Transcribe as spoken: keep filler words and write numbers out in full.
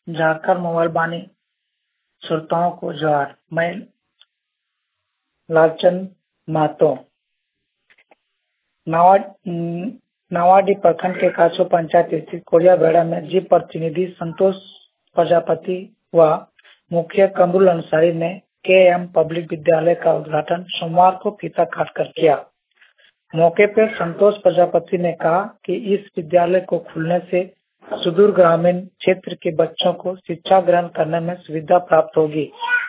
Jharkhand mobile बानी श्रोताओं को जोहार। मैं लालचंद महतो नावाडीह प्रखंड के काछो पंचायत स्थित कोरिया बेड़ा में जीव प्रतिनिधि संतोष प्रजापति व मुखिया कमरुल अंसारी ने के एम पब्लिक विद्यालय का उद्घाटन सोमवार को फीता काटकर किया। मौके पर संतोष प्रजापति ने कहा कि इस विद्यालय को खुलने से सुदूर ग्रामीण क्षेत्र के बच्चों को शिक्षा ग्रहण करने में सुविधा प्राप्त होगी